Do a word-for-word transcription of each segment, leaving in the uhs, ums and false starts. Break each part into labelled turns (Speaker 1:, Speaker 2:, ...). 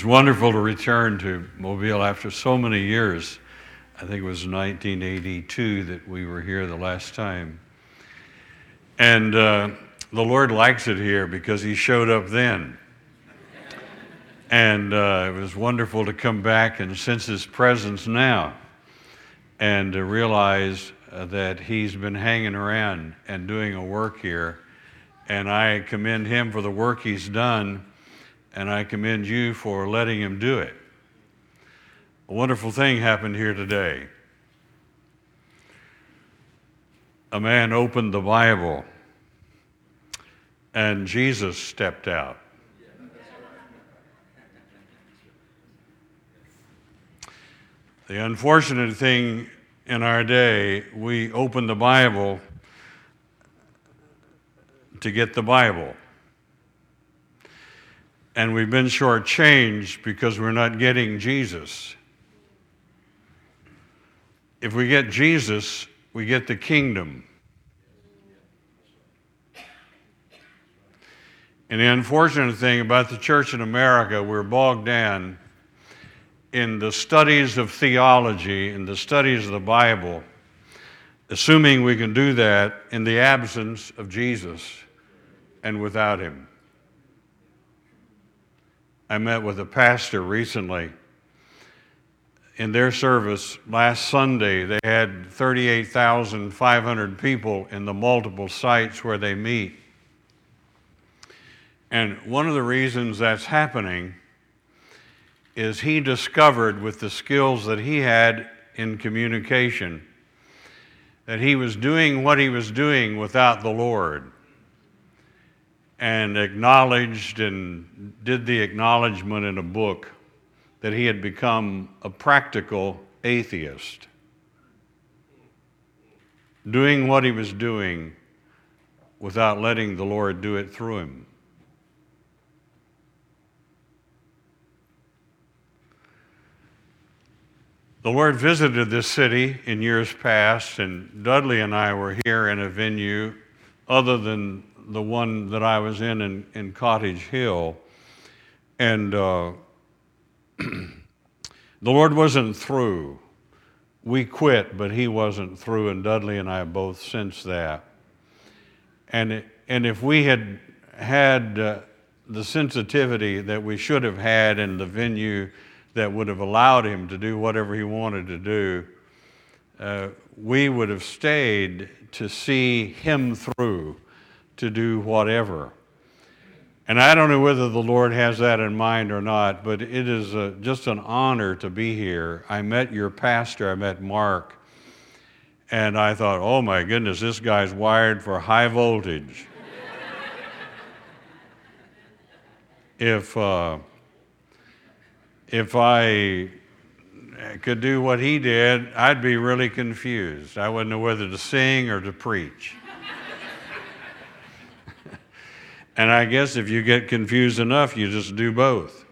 Speaker 1: It's wonderful to return to Mobile after so many years. I think it was nineteen eighty-two that we were here the last time. And uh, the Lord likes it here because he showed up then. And uh, it was wonderful to come back and sense his presence now and to realize uh, that he's been hanging around and doing a work here. And I commend him for the work he's done, and I commend you for letting him do it. A wonderful thing happened here today. A man opened the Bible, and Jesus stepped out. The unfortunate thing in our day, we open the Bible to get the Bible. And we've been shortchanged because we're not getting Jesus. If we get Jesus, we get the kingdom. And the unfortunate thing about the church in America, we're bogged down in the studies of theology, in the studies of the Bible, assuming we can do that in the absence of Jesus and without him. I met with a pastor recently. In their service last Sunday, they had thirty-eight thousand five hundred people in the multiple sites where they meet. And one of the reasons that's happening is he discovered with the skills that he had in communication that he was doing what he was doing without the Lord, and acknowledged and did the acknowledgement in a book that he had become a practical atheist, doing what he was doing without letting the Lord do it through him. The Lord visited this city in years past, and Dudley and I were here in a venue other than the one that I was in in, in Cottage Hill. And uh, the Lord wasn't through. We quit, but he wasn't through, and Dudley and I both sensed that. And, it, and if we had had uh, the sensitivity that we should have had in the venue that would have allowed him to do whatever he wanted to do, uh, we would have stayed to see him through, to do whatever. And I don't know whether the Lord has that in mind or not, but it is a, just an honor to be here. I met your pastor, I met Mark, and I thought, oh my goodness, this guy's wired for high voltage. if uh, if I could do what he did, I'd be really confused. I wouldn't know whether to sing or to preach. And I guess if you get confused enough, you just do both.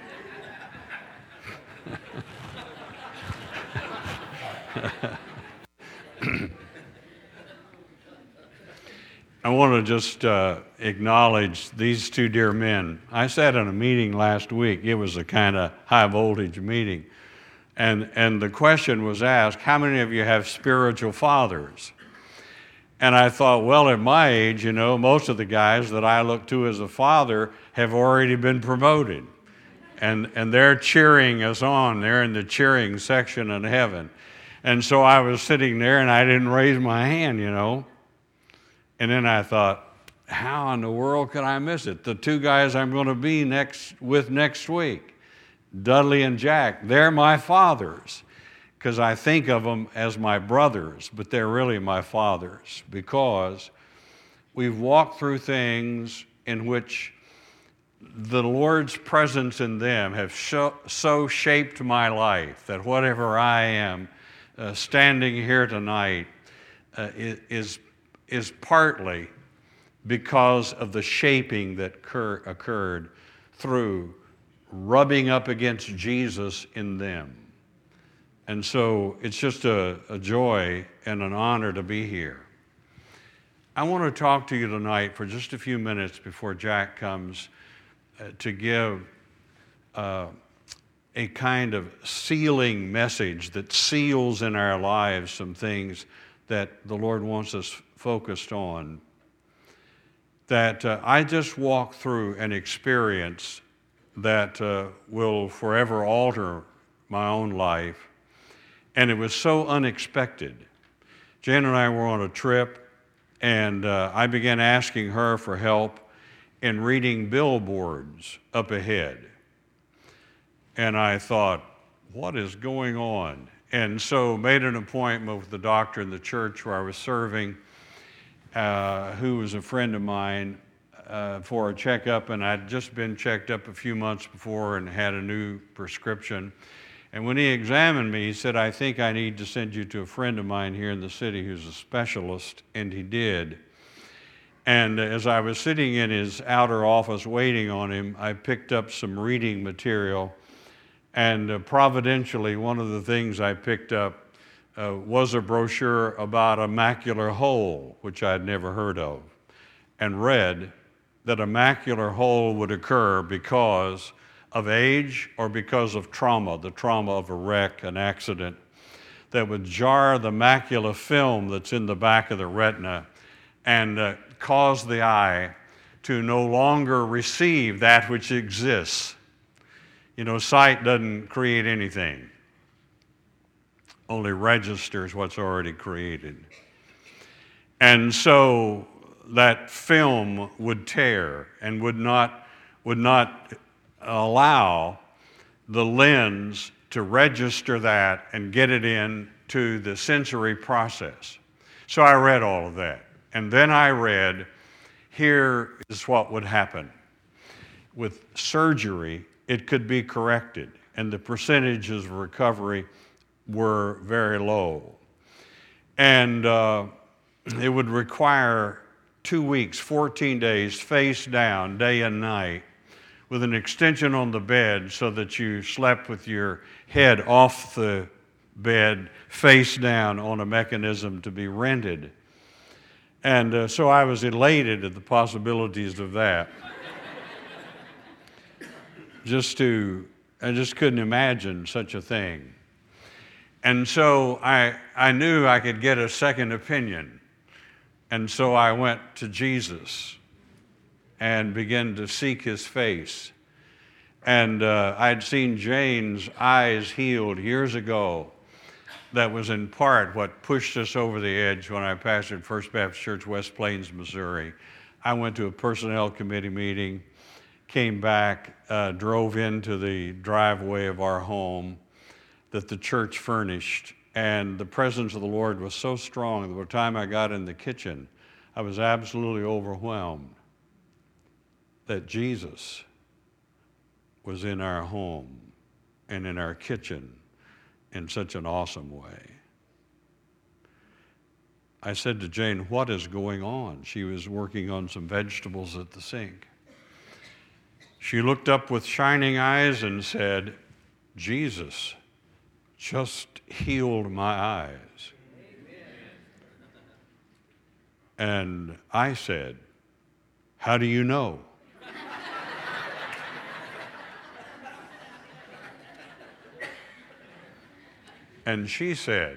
Speaker 1: I want to just uh, acknowledge these two dear men. I sat in a meeting last week. It was a kind of high voltage meeting. And, and the question was asked, how many of you have spiritual fathers? And I thought, well, at my age, you know, most of the guys that I look to as a father have already been promoted. And, and they're cheering us on. They're in the cheering section in heaven. And so I was sitting there and I didn't raise my hand, you know. And then I thought, how in the world could I miss it? The two guys I'm going to be next with next week, Dudley and Jack, they're my fathers, because I think of them as my brothers, but they're really my fathers, because we've walked through things in which the Lord's presence in them have so, so shaped my life that whatever I am uh, standing here tonight uh, is is partly because of the shaping that cur- occurred through rubbing up against Jesus in them. And so it's just a, a joy and an honor to be here. I want to talk to you tonight for just a few minutes before Jack comes uh, to give uh, a kind of sealing message that seals in our lives some things that the Lord wants us focused on. That uh, I just walked through an experience that uh, will forever alter my own life. And it was so unexpected. Jan and I were on a trip, and uh, I began asking her for help in reading billboards up ahead. And I thought, what is going on? And so made an appointment with the doctor in the church where I was serving, uh, who was a friend of mine, uh, for a checkup. And I'd just been checked up a few months before and had a new prescription. And when he examined me, he said, I think I need to send you to a friend of mine here in the city who's a specialist. And he did. And as I was sitting in his outer office waiting on him, I picked up some reading material. And uh, providentially, one of the things I picked up uh, was a brochure about a macular hole, which I'd never heard of, and read that a macular hole would occur because of age or because of trauma, the trauma of a wreck, an accident, that would jar the macular film that's in the back of the retina and uh, cause the eye to no longer receive that which exists. You know, sight doesn't create anything, only registers what's already created. And so that film would tear and would not, would not allow the lens to register that and get it into the sensory process. So I read all of that. And then I read, here is what would happen. With surgery, it could be corrected, and the percentages of recovery were very low. And uh, it would require two weeks, fourteen days, face down, day and night, with an extension on the bed so that you slept with your head off the bed, face down on a mechanism to be rented. And uh, so I was elated at the possibilities of that. Just to, I just couldn't imagine such a thing. And so I, I knew I could get a second opinion. And so I went to Jesus and began to seek his face. And uh, I'd seen Jane's eyes healed years ago. That was in part what pushed us over the edge when I pastored First Baptist Church, West Plains, Missouri. I went to a personnel committee meeting, came back, uh, drove into the driveway of our home that the church furnished, and the presence of the Lord was so strong that by the time I got in the kitchen, I was absolutely overwhelmed that Jesus was in our home and in our kitchen in such an awesome way. I said to Jane, what is going on? She was working on some vegetables at the sink. She looked up with shining eyes and said, Jesus just healed my eyes. And I said, how do you know? And she said,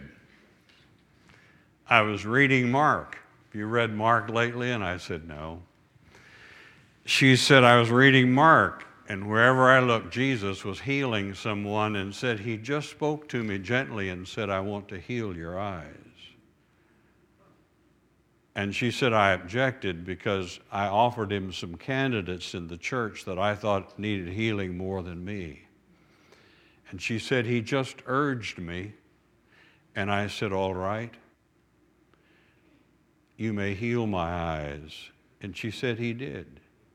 Speaker 1: I was reading Mark. Have you read Mark lately? And I said, no. She said, I was reading Mark, and wherever I looked, Jesus was healing someone and said, he just spoke to me gently and said, I want to heal your eyes. And she said, I objected because I offered him some candidates in the church that I thought needed healing more than me. And she said, he just urged me. And I said, all right, you may heal my eyes. And she said, he did.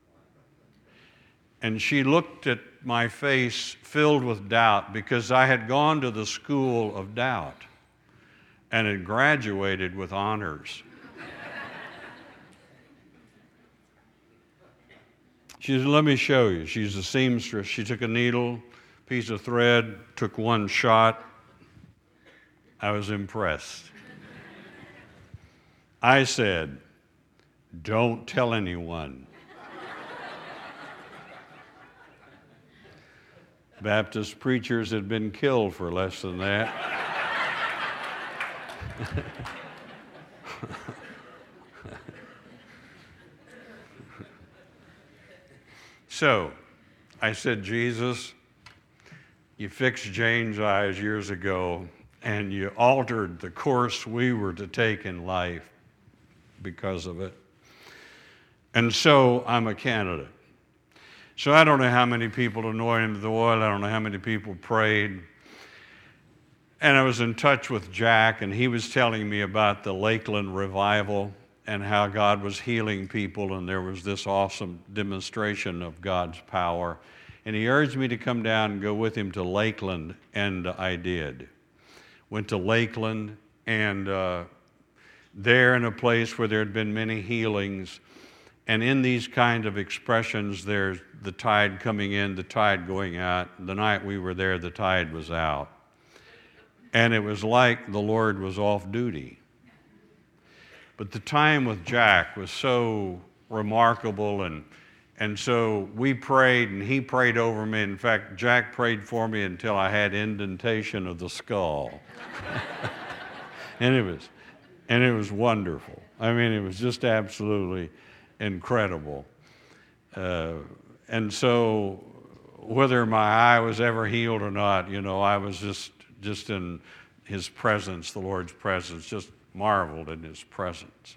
Speaker 1: And she looked at my face filled with doubt because I had gone to the school of doubt and had graduated with honors. She said, let me show you. She's a seamstress. She took a needle, piece of thread, took one shot. I was impressed. I said, don't tell anyone. Baptist preachers had been killed for less than that. So, I said, Jesus, you fixed Jane's eyes years ago, and you altered the course we were to take in life because of it. And so I'm a candidate. So I don't know how many people anointed with the oil. I don't know how many people prayed. And I was in touch with Jack, and he was telling me about the Lakeland revival and how God was healing people, and there was this awesome demonstration of God's power. And he urged me to come down and go with him to Lakeland, and I did. Went to Lakeland, and uh, there in a place where there had been many healings, and in these kind of expressions, there's the tide coming in, the tide going out. The night we were there, the tide was out. And it was like the Lord was off duty. But the time with Jack was so remarkable, and and so we prayed, and he prayed over me. In fact, Jack prayed for me until I had indentation of the skull. and it was and it was wonderful. I mean, it was just absolutely incredible. Uh, and so whether my eye was ever healed or not, you know, I was just just in his presence, the Lord's presence, just marveled in his presence.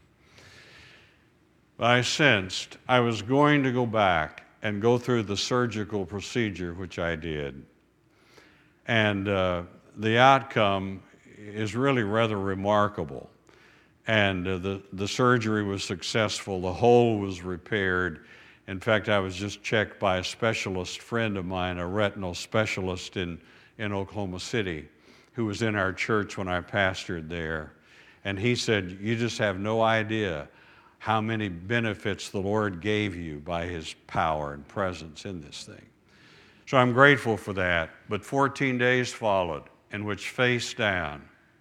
Speaker 1: I sensed I was going to go back and go through the surgical procedure, which I did. And uh, the outcome is really rather remarkable. And uh, the, the surgery was successful. The hole was repaired. In fact, I was just checked by a specialist friend of mine, a retinal specialist in, in Oklahoma City, who was in our church when I pastored there. And he said, you just have no idea how many benefits the Lord gave you by his power and presence in this thing. So I'm grateful for that. But fourteen days followed in which, face down,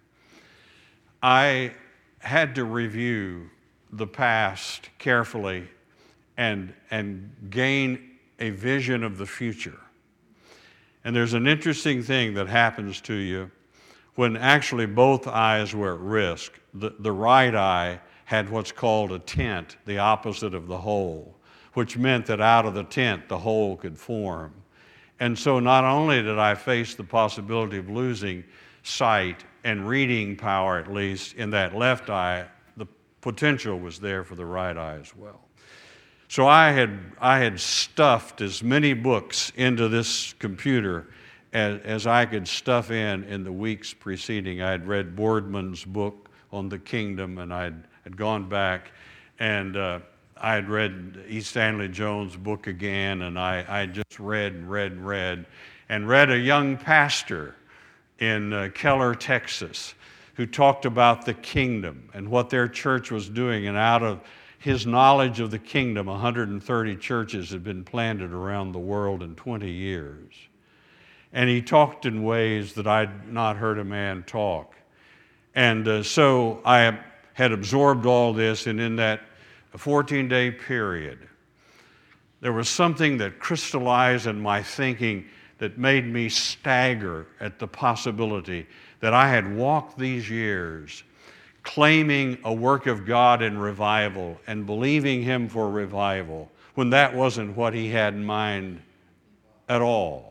Speaker 1: I had to review the past carefully and, and gain a vision of the future. And there's an interesting thing that happens to you when actually both eyes were at risk. The, the right eye had what's called a tent, the opposite of the hole, which meant that out of the tent the hole could form. And so not only did I face the possibility of losing sight and reading power, at least, in that left eye, the potential was there for the right eye as well. So I had, I had stuffed as many books into this computer as, as I could stuff in in the weeks preceding. I had read Boardman's book on the kingdom, and I'd had gone back, and uh, I had read E. Stanley Jones' book again, and I, I just read and read and read, and read a young pastor in uh, Keller, Texas, who talked about the kingdom and what their church was doing, and out of his knowledge of the kingdom, one hundred thirty churches had been planted around the world in twenty years. And he talked in ways that I'd not heard a man talk. And uh, so I had absorbed all this, and in that fourteen-day period, there was something that crystallized in my thinking that made me stagger at the possibility that I had walked these years claiming a work of God in revival and believing him for revival when that wasn't what he had in mind at all.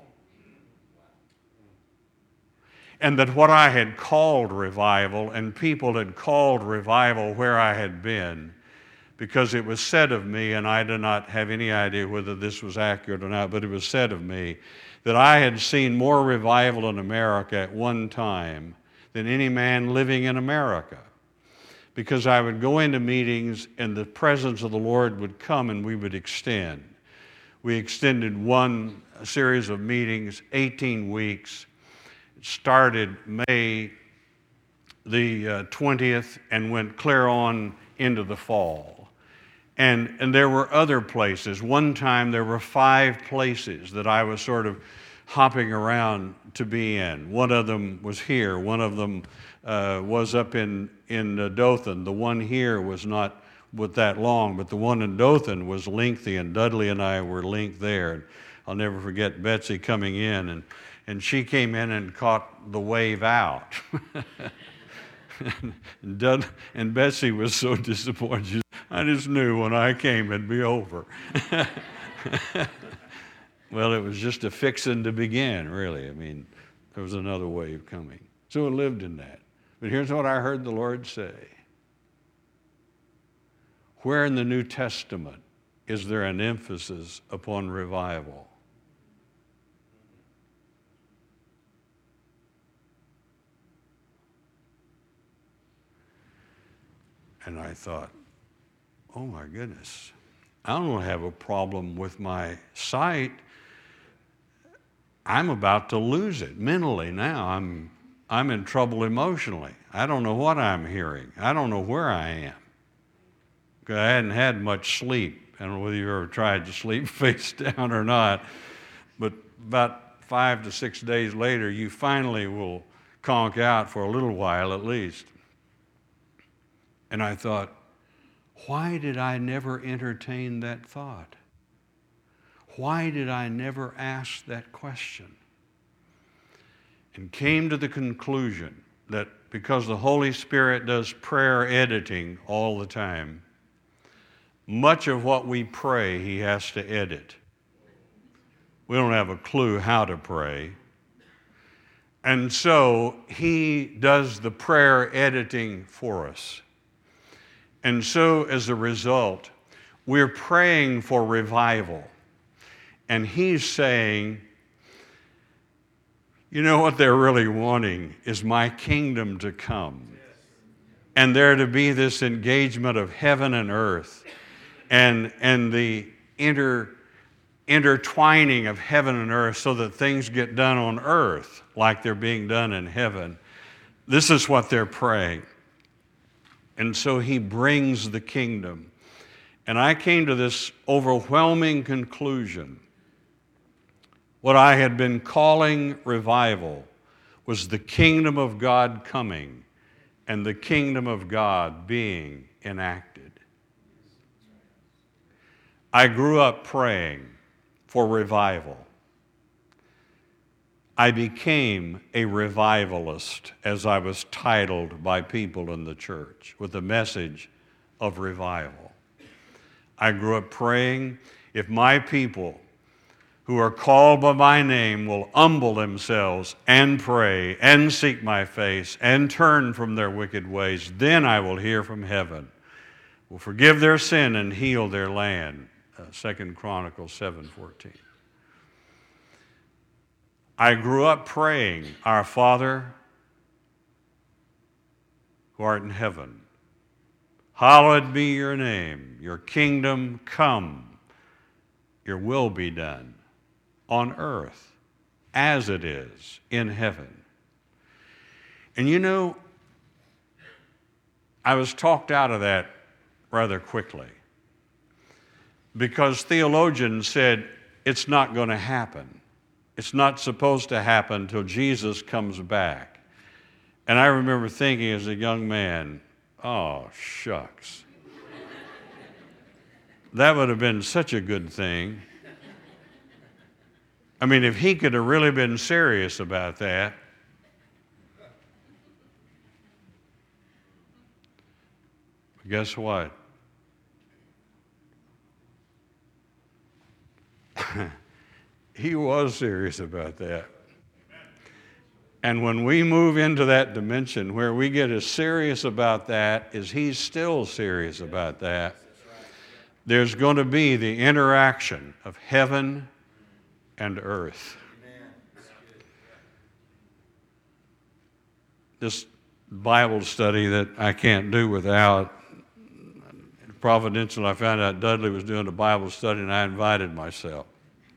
Speaker 1: And that what I had called revival, and people had called revival where I had been, because it was said of me, and I do not have any idea whether this was accurate or not, but it was said of me that I had seen more revival in America at one time than any man living in America. Because I would go into meetings and the presence of the Lord would come and we would extend. We extended one series of meetings, eighteen weeks. It started May the uh, twentieth and went clear on into the fall. And, and there were other places. One time there were five places that I was sort of hopping around to be in. One of them was here. One of them uh, was up in, in uh, Dothan. The one here was not with that long, but the one in Dothan was lengthy, and Dudley and I were linked there. I'll never forget Betsy coming in, and, and she came in and caught the wave out. and, Dud, and Betsy was so disappointed. She said, I just knew when I came it'd be over. Well, it was just a fixing to begin, really. I mean, there was another wave coming. So it lived in that. But here's what I heard the Lord say. Where in the New Testament is there an emphasis upon revival? And I thought, oh my goodness, I don't have a problem with my sight. I'm about to lose it mentally now. I'm, I'm in trouble emotionally. I don't know what I'm hearing. I don't know where I am. Because I hadn't had much sleep. I don't know whether you ever tried to sleep face down or not. But about five to six days later, you finally will conk out for a little while at least. And I thought, why did I never entertain that thought? Why did I never ask that question? And came to the conclusion that because the Holy Spirit does prayer editing all the time, much of what we pray, He has to edit. We don't have a clue how to pray. And so He does the prayer editing for us. And so as a result, we're praying for revival. And He's saying, you know what they're really wanting is my kingdom to come. And there to be this engagement of heaven and earth and, and the inter, intertwining of heaven and earth so that things get done on earth like they're being done in heaven. This is what they're praying. And so He brings the kingdom. And I came to this overwhelming conclusion. What I had been calling revival was the kingdom of God coming and the kingdom of God being enacted. I grew up praying for revival. I became a revivalist, as I was titled by people in the church, with the message of revival. I grew up praying, if my people who are called by my name will humble themselves and pray and seek my face and turn from their wicked ways, then I will hear from heaven, will forgive their sin and heal their land. Uh, Second Chronicles seven fourteen. I grew up praying, Our Father, who art in heaven, hallowed be your name, your kingdom come, your will be done on earth as it is in heaven. And you know, I was talked out of that rather quickly because theologians said it's not going to happen. It's not supposed to happen until Jesus comes back. And I remember thinking as a young man, oh, shucks. That would have been such a good thing. I mean, if He could have really been serious about that. Guess what? He was serious about that. And when we move into that dimension where we get as serious about that as He's still serious about that, there's going to be the interaction of heaven and earth. This Bible study that I can't do without, providential, I found out Dudley was doing a Bible study and I invited myself.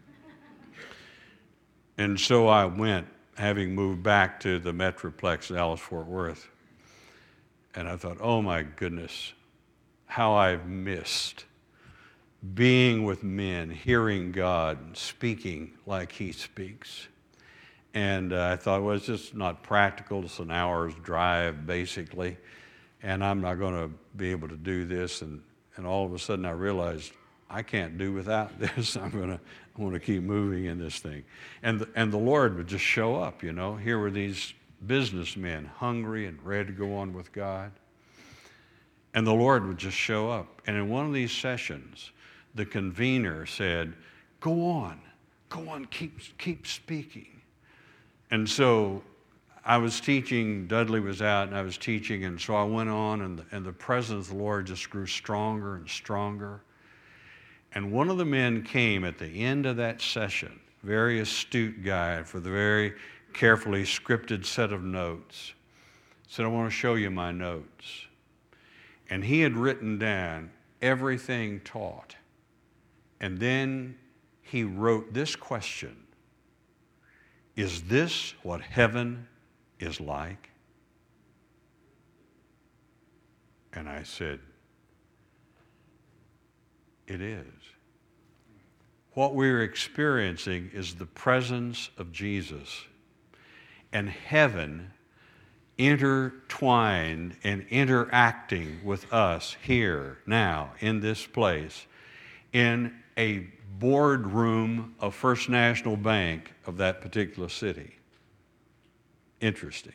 Speaker 1: And so I went, having moved back to the Metroplex Dallas-Fort Worth. And I thought, oh my goodness, how I've missed being with men, hearing God, speaking like He speaks. And uh, I thought, well, it's just not practical. It's an hour's drive, basically. And I'm not going to be able to do this. And, and all of a sudden I realized I can't do without this. I'm gonna, I want to keep moving in this thing. And the, and the Lord would just show up, you know. Here were these businessmen, hungry and ready to go on with God. And the Lord would just show up. And in one of these sessions, the convener said, go on, go on, keep, keep speaking. And so I was teaching, Dudley was out, and I was teaching, and so I went on, and the, and the presence of the Lord just grew stronger and stronger. And one of the men came at the end of that session, very astute guy for the very carefully scripted set of notes, said, I want to show you my notes. And he had written down everything taught. And then he wrote this question: is this what heaven is like? And I said, it is. What we're experiencing is the presence of Jesus and heaven intertwined and interacting with us here, now, in this place, in a boardroom of First National Bank of that particular city. Interesting.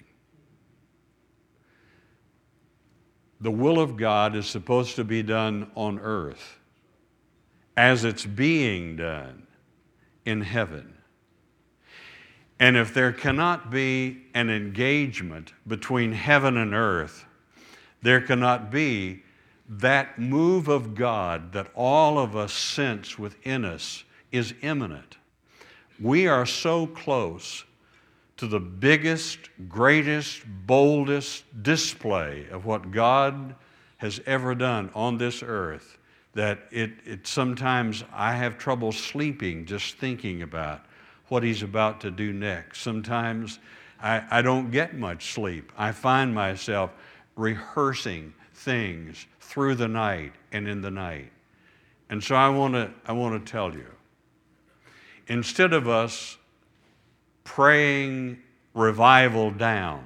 Speaker 1: The will of God is supposed to be done on earth as it's being done in heaven. And if there cannot be an engagement between heaven and earth, there cannot be that move of God that all of us sense within us is imminent. We are so close to the biggest, greatest, boldest display of what God has ever done on this earth that it, it sometimes I have trouble sleeping just thinking about what he's about to do next. Sometimes I, I don't get much sleep. I find myself rehearsing things through the night and in the night. And so I want to I want to tell you, instead of us praying revival down,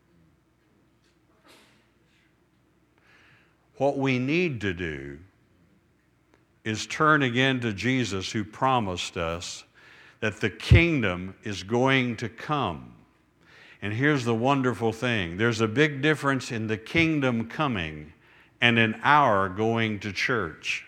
Speaker 1: what we need to do is turn again to Jesus, who promised us that the kingdom is going to come. And here's the wonderful thing. There's a big difference in the kingdom coming and in our going to church.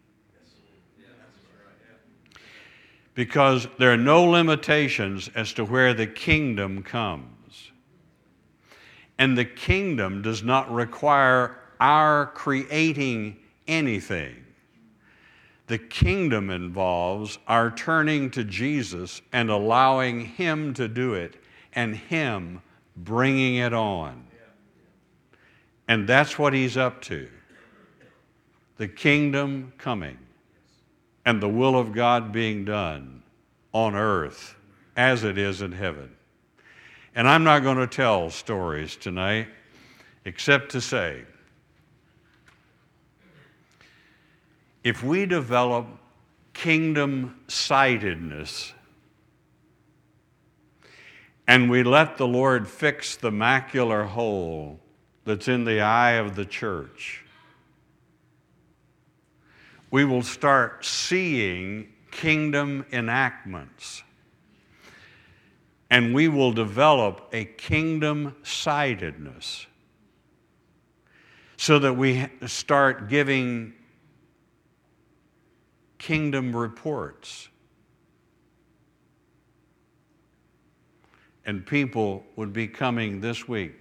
Speaker 1: Because there are no limitations as to where the kingdom comes. And the kingdom does not require our creating anything. The kingdom involves our turning to Jesus and allowing Him to do it and Him bringing it on. And that's what He's up to. The kingdom coming and the will of God being done on earth as it is in heaven. And I'm not going to tell stories tonight except to say, if we develop kingdom-sightedness and we let the Lord fix the macular hole that's in the eye of the church, we will start seeing kingdom enactments. And we will develop a kingdom-sightedness so that we start giving kingdom reports. And people would be coming this week.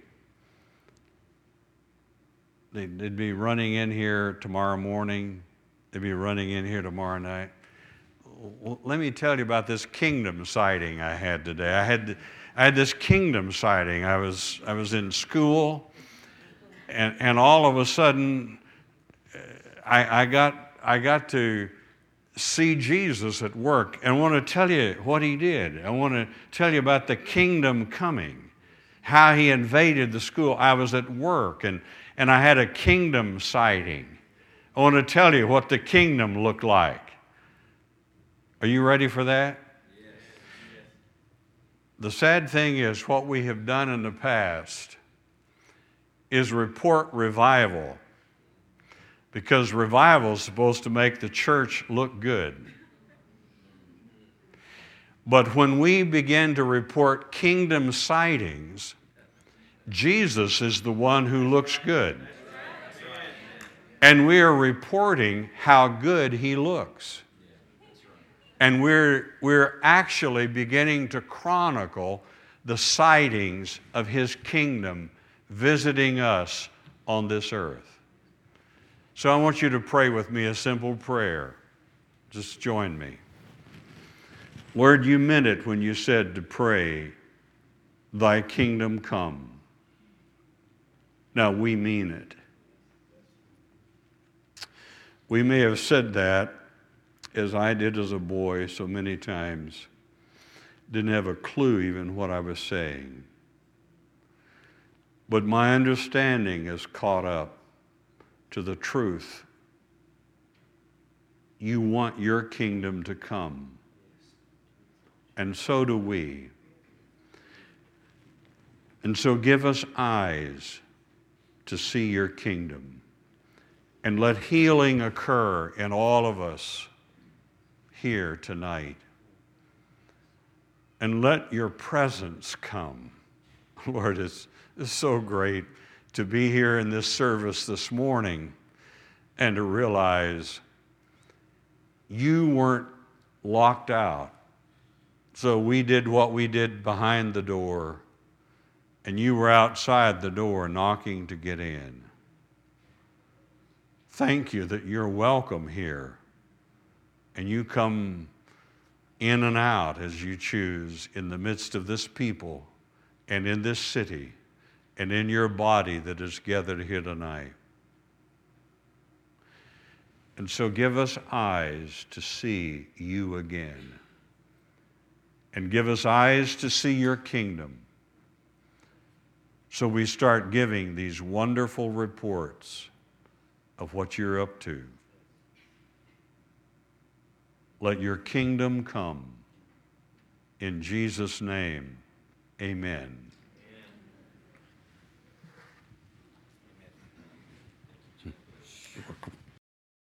Speaker 1: They'd, they'd be running in here tomorrow morning. They'd be running in here tomorrow night. L- let me tell you about this kingdom sighting I had today. I had, I had this kingdom sighting. I was, I was in school, and, and all of a sudden, I, I got, I got to see Jesus at work. And I want to tell you what He did. I want to tell you about the kingdom coming, how He invaded the school. I was at work, and, and I had a kingdom sighting. I want to tell you what the kingdom looked like. Are you ready for that? Yes. Yes. The sad thing is, what we have done in the past is report revival, because revival is supposed to make the church look good. But when we begin to report kingdom sightings, Jesus is the one who looks good. And we are reporting how good he looks. And we're, we're actually beginning to chronicle the sightings of his kingdom visiting us on this earth. So I want you to pray with me a simple prayer. Just join me. Lord, you meant it when you said to pray, thy kingdom come. Now we mean it. We may have said that, as I did as a boy so many times, didn't have a clue even what I was saying. But my understanding is caught up to the truth. You want your kingdom to come. And so do we. And so give us eyes to see your kingdom. And let healing occur in all of us here tonight. And let your presence come. Lord, it's, it's so great to be here in this service this morning and to realize you weren't locked out. So we did what we did behind the door, and you were outside the door knocking to get in. Thank you that you're welcome here, and you come in and out as you choose in the midst of this people and in this city and in your body that is gathered here tonight. And so give us eyes to see you again. And give us eyes to see your kingdom. So we start giving these wonderful reports of what you're up to. Let your kingdom come. In Jesus' name, amen.